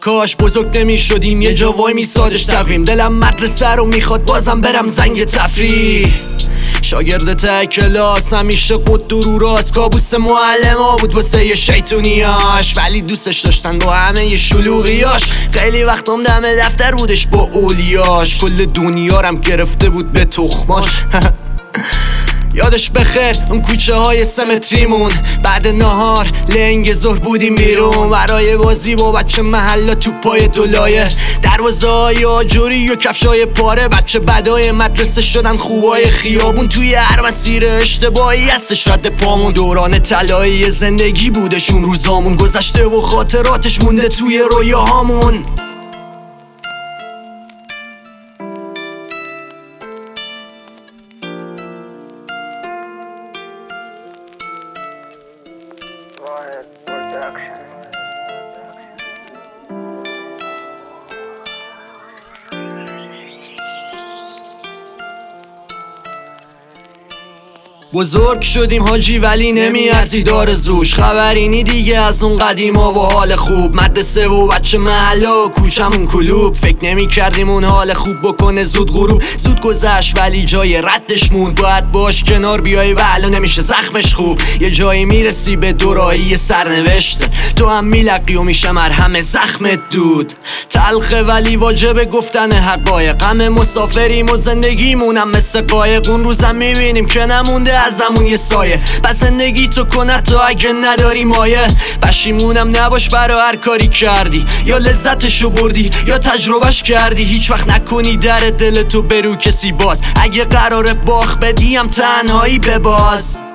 کاش بزرگ نمی شدیم یه جا وای میسادش تقویم. دلم مدرسه رو میخواد بازم برم زنگ تفریح. شاگرد ته کلاس همیشه قد رو راست، کابوس معلم ها بود واسه یه شیطونیاش، ولی دوستش داشتن با همه یه شلوغیاش. خیلی وقتم دم دفتر بودش با اولیاش، کل دنیا رم گرفته بود به تخماش. یادش بخیر اون کوچه های سمتریمون، بعد نهار لنگ ظهر بودیم بیرون برای بازی با بچه محلا تو پای دولایه. دروازه های آجوری و کفشای پاره، بچه بدای مدرسه شدن خوبای خیابون. توی هر مسیر اشتباهی هستش رد پامون، دوران طلایی زندگی بودشون روزامون، گذشته و خاطراتش مونده توی رویاهامون. بزرگ شدیم حاجی ولی نمیارزی دار زوش، خبرینی دیگه از اون قدیما و حال خوب. مدرسه و بچه محلا و کوچمون کلوب، فکر نمی کردیم اون حال خوب بکنه زود غروب. زود گذشت ولی جای ردش موند، باید باش کنار بیای و الان نمیشه زخمش خوب. یه جایی میرسی به دوراهی سرنوشته، تو هم میلقی و میشه مرهم زخمت دود. تلخه ولی واجبه گفتن حقایق، غم مسافریم و زندگیمونم مثل قایق. اون روزم میبینیم که نمونده ازمون یه سایه، پس زندگی تو کنه تو اگه نداری مایه. پشیمونم نباش برای هر کاری کردی، یا لذتشو بردی یا تجربهش کردی. هیچ وقت نکنی در دل تو برو کسی باز، اگه قراره باخ بدیم تنهایی بباز.